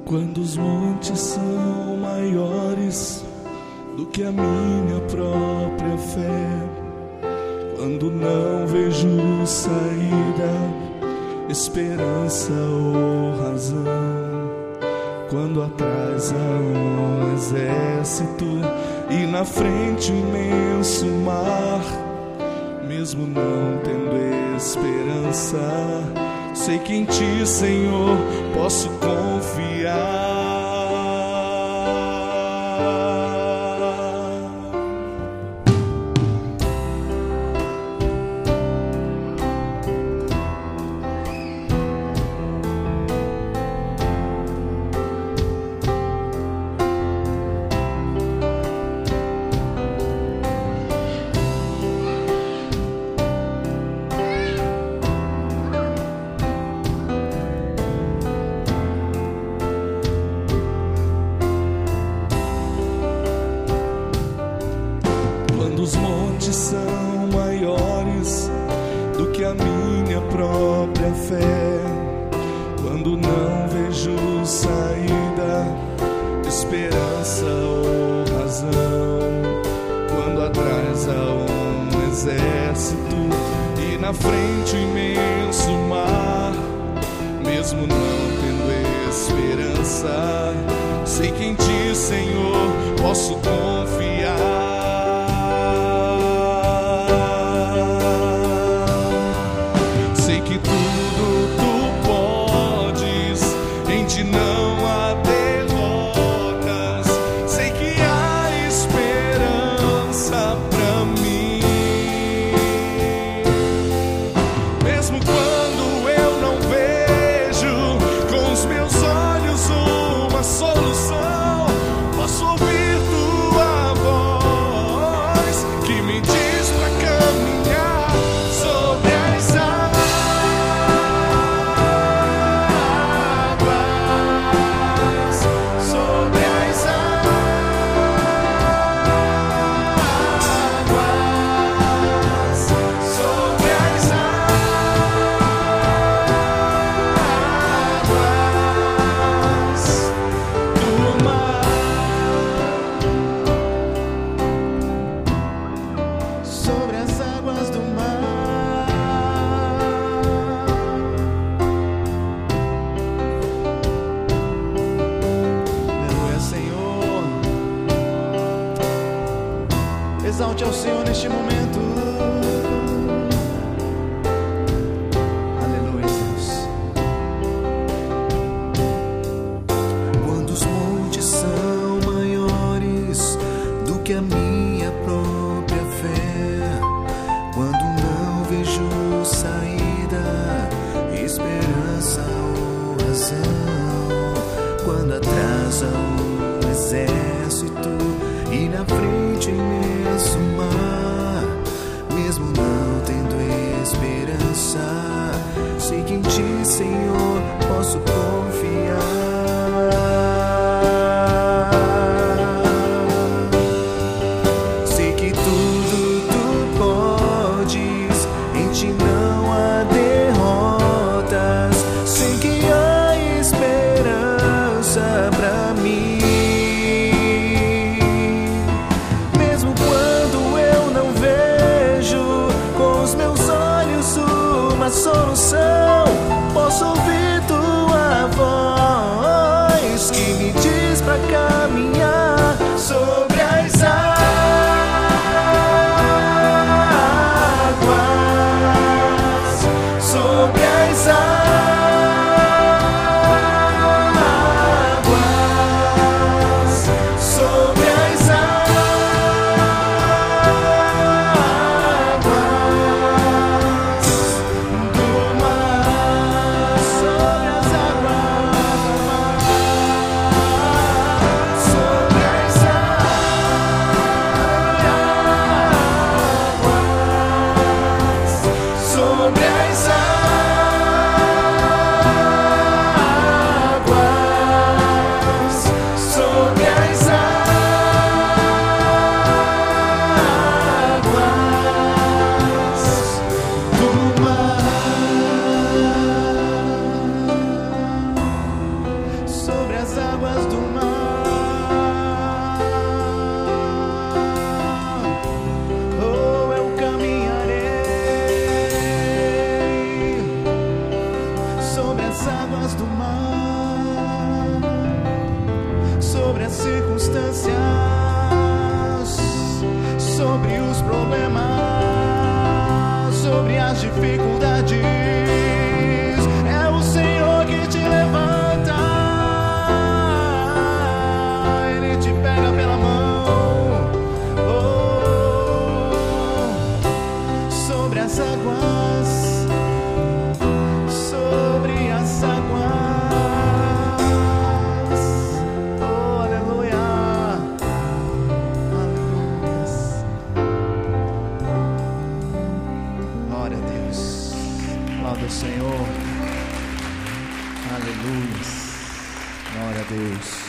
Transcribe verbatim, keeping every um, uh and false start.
Quando os montes são maiores do que a minha própria fé, quando não vejo saída, esperança ou razão, quando atrás há um exército e na frente um imenso mar, mesmo não tendo esperança, sei que em Ti, Senhor, posso confiar. Quando os montes são maiores do que a minha própria fé, quando não vejo saída, esperança ou razão, quando atrás há um exército e na frente um imenso mar, mesmo não tendo esperança, sei que em Ti, Senhor, posso confiar. Sei que tudo Tu podes, em Ti não há derrotas. Sei que há esperança pra mim, mesmo quando eu não vejo com os meus olhos uma solução. Posso ouvir Tua voz que me diz pra caminhar sobre as águas. Exalte ao Senhor neste momento. Aleluia, Deus. Quando os montes são maiores do que a minha própria fé, quando não vejo saída, esperança ou razão, quando atrás há um exército e na frente imenso mar, mesmo não tendo esperança, sei que em Ti, Senhor, posso confiar. Sei que tudo Tu podes, em Ti não há derrotas. Sei que há esperança pra mim, solução. Posso ouvir Tua voz que me diz pra caminhar sobre as águas, sobre as águas, sobre as águas do mar. circunstâncias, sobre os problemas, sobre as dificuldades. É o Senhor que te levanta, Ele te pega pela mão, oh, sobre as águas, sobre as águas. Senhor, aleluia, glória a Deus.